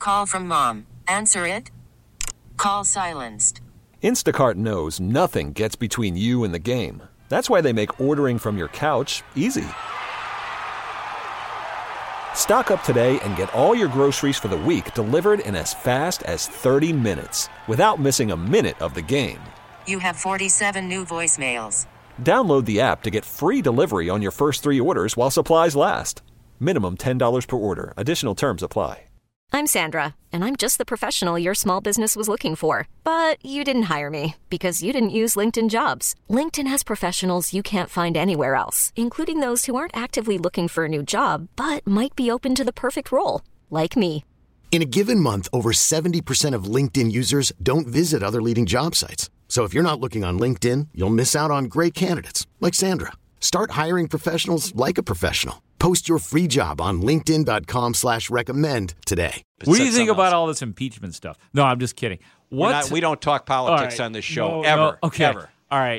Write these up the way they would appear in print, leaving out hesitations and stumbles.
Call from mom. Answer it. Call silenced. Instacart knows nothing gets between you and the game. That's why they make ordering from your couch easy. Stock up today and get all your groceries for the week delivered in as fast as 30 minutes without missing a minute of the game. You have 47 new voicemails. Download the app to get free delivery on your first 3 orders while supplies last. Minimum $10 per order. Additional terms apply. I'm Sandra, and I'm just the professional your small business was looking for. But you didn't hire me because you didn't use LinkedIn Jobs. LinkedIn has professionals you can't find anywhere else, including those who aren't actively looking for a new job, but might be open to the perfect role, like me. In a given month, over 70% of LinkedIn users don't visit other leading job sites. So if you're not looking on LinkedIn, you'll miss out on great candidates like Sandra. Start hiring professionals like a professional. Post your free job on linkedin.com/recommend today. What do you think about all this impeachment stuff? No, I'm just kidding. We don't talk politics on this show, ever. Okay. Ever. All right.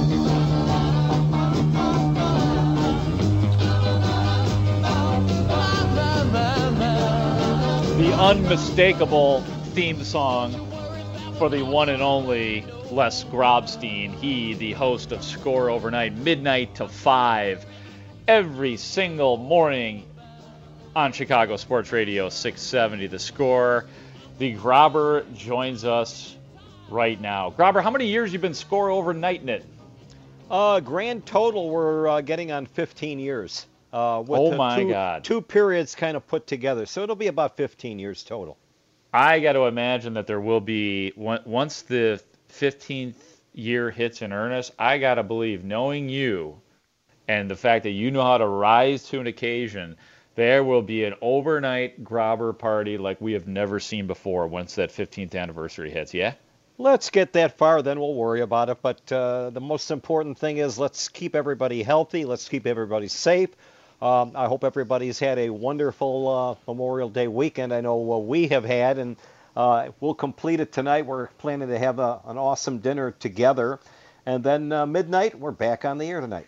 The unmistakable theme song for the one and only Les Grobstein. He, the host of Score Overnight, midnight to 5, every single morning on Chicago Sports Radio 670 The Score. The Grobber joins us right now. Grobber, how many years you been Score Overnighting it? Grand total, we're getting on 15 years. Oh my God. 2 periods kind of put together. So it'll be about 15 years total. I got to imagine that there will be, once the 15th year hits in earnest, I got to believe, knowing you and the fact that you know how to rise to an occasion, there will be an overnight Grobber party like we have never seen before once that 15th anniversary hits, yeah? Let's get that far, then we'll worry about it. But the most important thing is let's keep everybody healthy. Let's keep everybody safe. I hope everybody's had a wonderful Memorial Day weekend. I know we have had, and we'll complete it tonight. We're planning to have an awesome dinner together. And then midnight, we're back on the air tonight.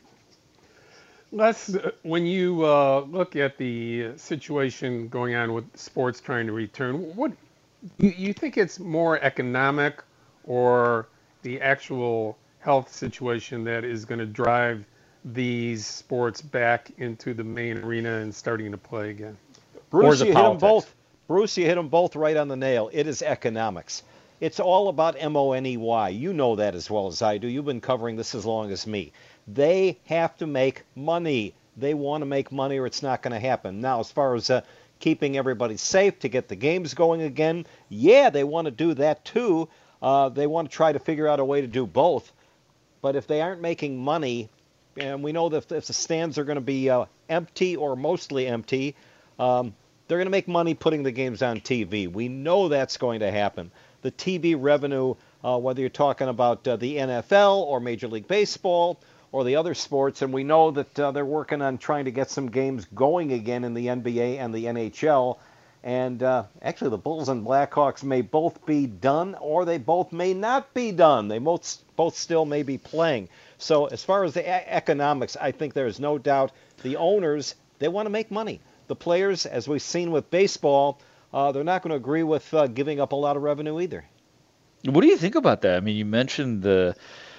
Les, when you look at the situation going on with sports trying to return, what you think it's more economic or the actual health situation that is going to drive these sports back into the main arena and starting to play again? Bruce, you hit them both. Bruce, you hit them both right on the nail. It is economics. It's all about money. You know that as well as I do. You've been covering this as long as me. They have to make money. They want to make money or it's not going to happen. Now, as far as keeping everybody safe to get the games going again, yeah, they want to do that too. They want to try to figure out a way to do both. But if they aren't making money, and we know that if the stands are going to be empty or mostly empty, they're going to make money putting the games on TV. We know that's going to happen. The TV revenue, whether you're talking about the NFL or Major League Baseball or the other sports, and we know that they're working on trying to get some games going again in the NBA and the NHL. And actually, the Bulls and Blackhawks may both be done, or they both may not be done. They both still may be playing. So as far as the economics, I think there's no doubt the owners, they want to make money. The players, as we've seen with baseball, they're not going to agree with giving up a lot of revenue either. What do you think about that? I mean, you mentioned the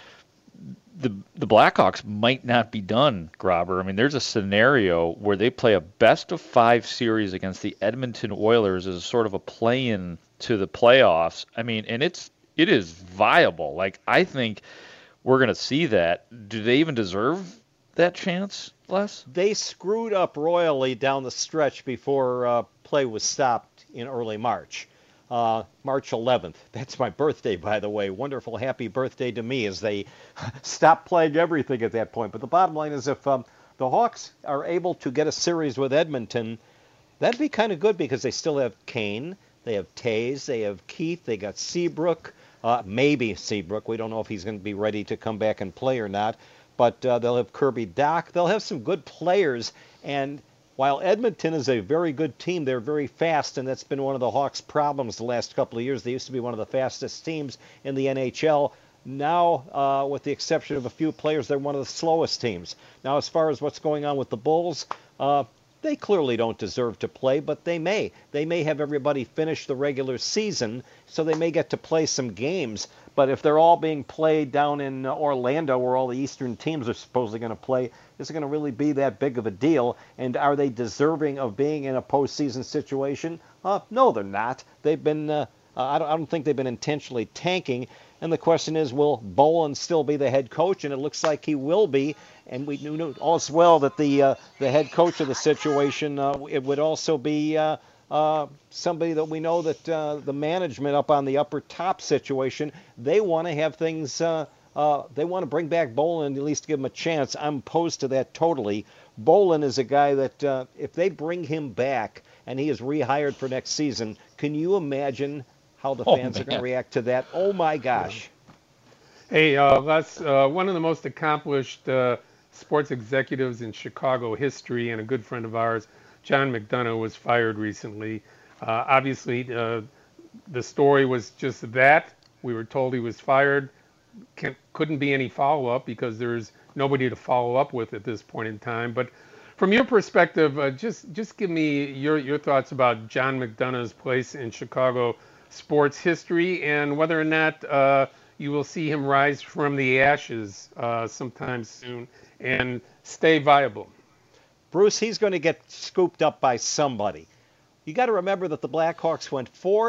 Blackhawks might not be done, Grobber. I mean, there's a scenario where they play a best-of-5 series against the Edmonton Oilers as sort of a play-in to the playoffs. I mean, and it is viable. Like, I think we're going to see that. Do they even deserve that chance, Les? They screwed up royally down the stretch before play was stopped in early March. March 11th. That's my birthday, by the way. Wonderful, happy birthday to me as they stopped playing everything at that point. But the bottom line is if the Hawks are able to get a series with Edmonton, that'd be kind of good because they still have Kane, they have Taves, they have Keith, they got Seabrook, maybe Seabrook. We don't know if he's going to be ready to come back and play or not. But they'll have Kirby Dach. They'll have some good players. And while Edmonton is a very good team, they're very fast, and that's been one of the Hawks' problems the last couple of years. They used to be one of the fastest teams in the NHL. Now, with the exception of a few players, they're one of the slowest teams. Now, as far as what's going on with the Bulls, They clearly don't deserve to play, but they may. They may have everybody finish the regular season, so they may get to play some games. But if they're all being played down in Orlando, where all the Eastern teams are supposedly going to play, is it going to really be that big of a deal? And are they deserving of being in a postseason situation? No, they're not. They've been. I don't think they've been intentionally tanking. And the question is, will Bolin still be the head coach? And it looks like he will be. And we knew all as well that the head coach of the situation, it would also be somebody that we know that the management up on the upper top situation, they want to have things, they want to bring back Bolin and at least give him a chance. I'm opposed to that totally. Bolin is a guy that if they bring him back and he is rehired for next season, can you imagine how the fans are going to react to that? Oh, my gosh. Hey, Les, one of the most accomplished sports executives in Chicago history and a good friend of ours, John McDonough, was fired recently. Obviously, the story was just that. We were told he was fired. Couldn't be any follow-up because there's nobody to follow up with at this point in time. But from your perspective, just give me your thoughts about John McDonough's place in Chicago sports history and whether or not you will see him rise from the ashes sometime soon and stay viable. Bruce, he's going to get scooped up by somebody. You got to remember that the Blackhawks went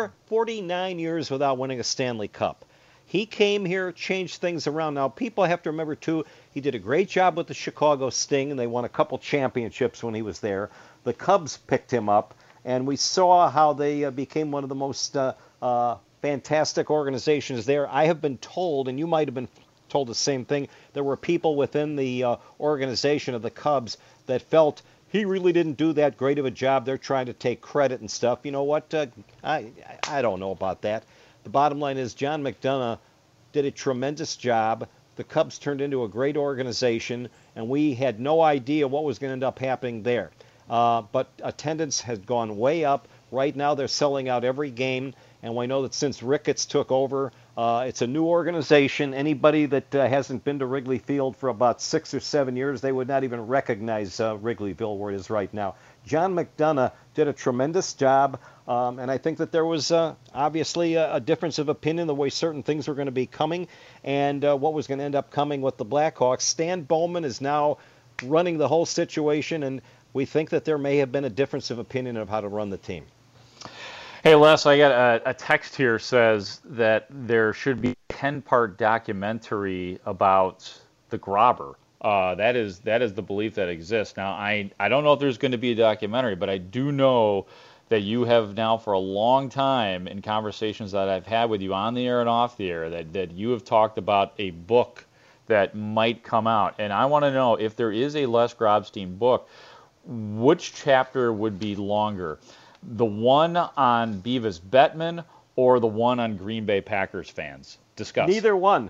49 years without winning a Stanley Cup. He came here, changed things around. Now, people have to remember, too, he did a great job with the Chicago Sting, and they won a couple championships when he was there. The Cubs picked him up, and we saw how they became one of the most fantastic organizations there. I have been told, and you might have been told the same thing, there were people within the organization of the Cubs that felt he really didn't do that great of a job. They're trying to take credit and stuff. You know what? I don't know about that. The bottom line is John McDonough did a tremendous job. The Cubs turned into a great organization, and we had no idea what was going to end up happening there. But attendance has gone way up. Right now they're selling out every game, and we know that since Ricketts took over, it's a new organization. Anybody that hasn't been to Wrigley Field for about 6 or 7 years, they would not even recognize Wrigleyville where it is right now. John McDonough did a tremendous job, and I think that there was obviously a difference of opinion the way certain things were going to be coming and what was going to end up coming with the Blackhawks. Stan Bowman is now running the whole situation, and we think that there may have been a difference of opinion of how to run the team. Hey, Les, I got a text here says that there should be a 10-part documentary about the Grobber. That is the belief that exists. Now, I don't know if there's going to be a documentary, but I do know that you have now for a long time in conversations that I've had with you on the air and off the air that you have talked about a book that might come out. And I want to know if there is a Les Grobstein book, which chapter would be longer? The one on Beavis Bettman or the one on Green Bay Packers fans? Discuss. Neither one.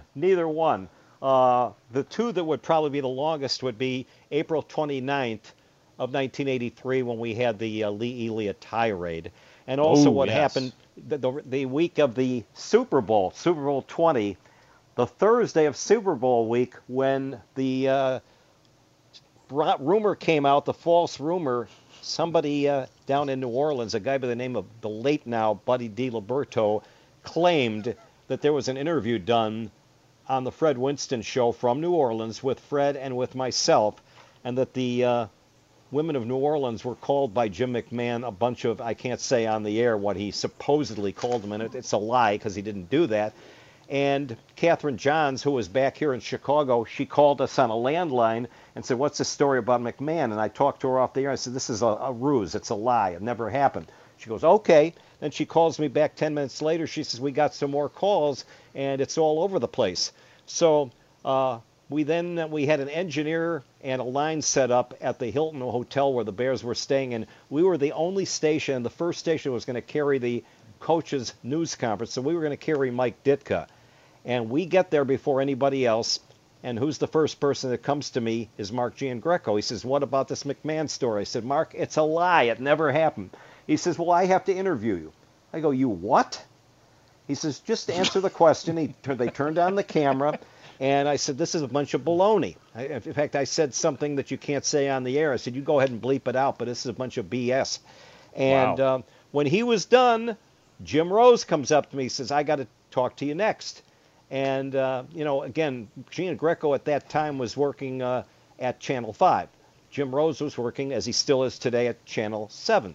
The two that would probably be the longest would be April 29th of 1983 when we had the Lee Elia tirade. And also happened the week of the Super Bowl, Super Bowl 20, the Thursday of Super Bowl week when the rumor came out, the false rumor, somebody down in New Orleans, a guy by the name of the late now Buddy DiLiberto, claimed that there was an interview done on the Fred Winston show from New Orleans with Fred and with myself, and that the women of New Orleans were called by Jim McMahon a bunch of, I can't say on the air what he supposedly called them, and it's a lie because he didn't do that. And Catherine Johns, who was back here in Chicago, she called us on a landline and said, "What's the story about McMahon?" And I talked to her off the air. I said, "This is a ruse. It's a lie. It never happened." She goes, "Okay." Then she calls me back 10 minutes later. She says, "We got some more calls, and it's all over the place." So we had an engineer and a line set up at the Hilton Hotel where the Bears were staying, and we were the only station, the first station was going to carry the coach's news conference, so we were going to carry Mike Ditka. And we get there before anybody else, and who's the first person that comes to me is Mark Giangreco. He says, "What about this McMahon story?" I said, "Mark, it's a lie. It never happened." He says, "Well, I have to interview you." I go, "You what?" He says, "Just answer the question." They turned on the camera. And I said, this is a bunch of baloney. In fact, I said something that you can't say on the air. I said, you go ahead and bleep it out, but this is a bunch of BS. And when he was done, Jim Rose comes up to me and says, I got to talk to you next. And, again, Gina Greco at that time was working at Channel 5. Jim Rose was working, as he still is today, at Channel 7.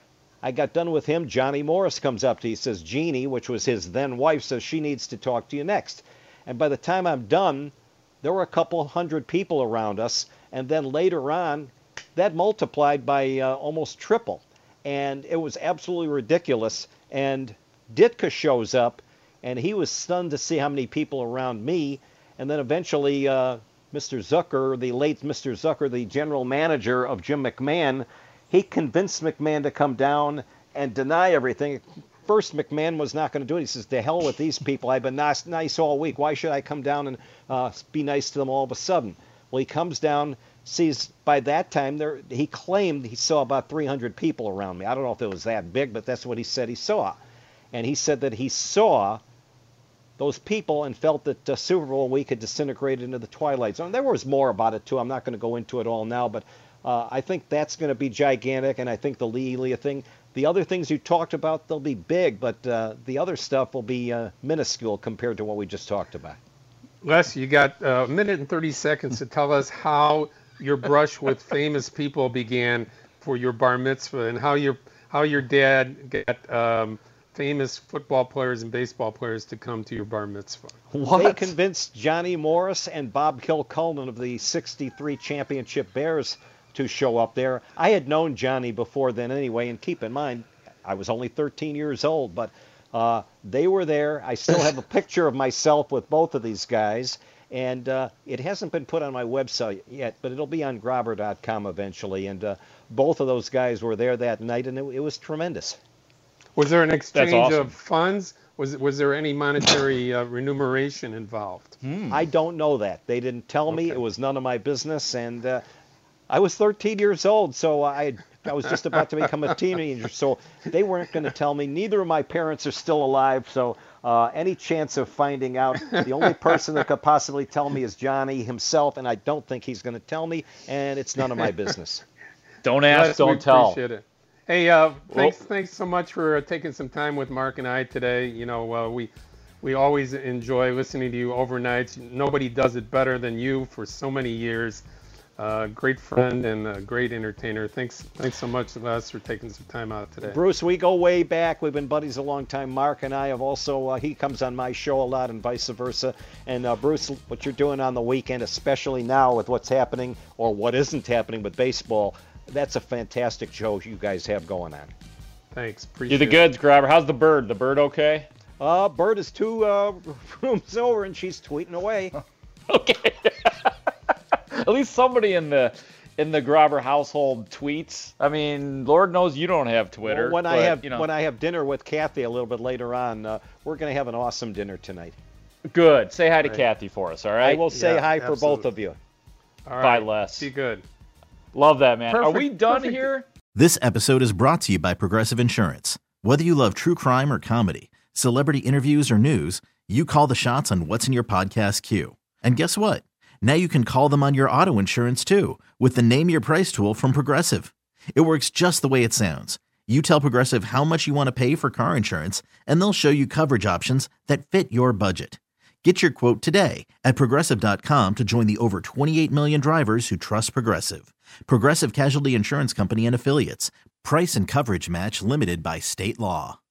I got done with him. Johnny Morris comes up to me. He says, Jeannie, which was his then wife, says she needs to talk to you next. And by the time I'm done, there were a couple hundred people around us. And then later on, that multiplied by almost triple. And it was absolutely ridiculous. And Ditka shows up, and he was stunned to see how many people around me. And then eventually Mr. Zucker, the late Mr. Zucker, the general manager of Jim McMahon, he convinced McMahon to come down and deny everything. First, McMahon was not going to do it. He says, to hell with these people. I've been nice all week. Why should I come down and be nice to them all of a sudden? Well, he comes down, sees by that time, he claimed he saw about 300 people around me. I don't know if it was that big, but that's what he said he saw. And he said that he saw those people and felt that Super Bowl week had disintegrated into the twilight zone. There was more about it, too. I'm not going to go into it all now, but I think that's going to be gigantic, and I think the Lee Elia thing, the other things you talked about, they'll be big, but the other stuff will be minuscule compared to what we just talked about. Les, you got a minute and 30 seconds to tell us how your brush with famous people began for your bar mitzvah, and how your dad got famous football players and baseball players to come to your bar mitzvah. What? They convinced Johnny Morris and Bob Kilcullen of the '63 championship Bears to show up there. I had known Johnny before then anyway, and keep in mind, I was only 13 years old, but they were there. I still have a picture of myself with both of these guys, and it hasn't been put on my website yet, but it'll be on grobber.com eventually, and both of those guys were there that night, and it was tremendous. Was there an exchange of funds? Was there any monetary remuneration involved? I don't know that. They didn't tell me. It was none of my business, and I was 13 years old, so I was just about to become a teenager, so they weren't going to tell me. Neither of my parents are still alive, so any chance of finding out, the only person that could possibly tell me is Johnny himself, and I don't think he's going to tell me, and it's none of my business. Don't ask, don't tell. Appreciate it. Hey, thanks so much for taking some time with Mark and I today. You know, we always enjoy listening to you overnights. Nobody does it better than you for so many years. Great friend and a great entertainer. Thanks so much, Les, for taking some time out today. Bruce, we go way back. We've been buddies a long time. Mark and I have also, he comes on my show a lot and vice versa. And Bruce, what you're doing on the weekend, especially now with what's happening or what isn't happening with baseball, that's a fantastic show you guys have going on. Thanks. Appreciate it. You're the goods, Grabber. How's the bird? The bird okay? Bird is 2 rooms over, and she's tweeting away. Okay. At least somebody in the Grobber household tweets. I mean, Lord knows you don't have Twitter. Well, when I have dinner with Kathy a little bit later on, we're going to have an awesome dinner tonight. Good. Say hi to Kathy for us, all right? I will say hi for both of you. All right. Bye, Les. Be good. Love that, man. Perfect. Are we done here? This episode is brought to you by Progressive Insurance. Whether you love true crime or comedy, celebrity interviews or news, you call the shots on what's in your podcast queue. And guess what? Now you can call them on your auto insurance too with the Name Your Price tool from Progressive. It works just the way it sounds. You tell Progressive how much you want to pay for car insurance, and they'll show you coverage options that fit your budget. Get your quote today at Progressive.com to join the over 28 million drivers who trust Progressive. Progressive Casualty Insurance Company and Affiliates. Price and coverage match limited by state law.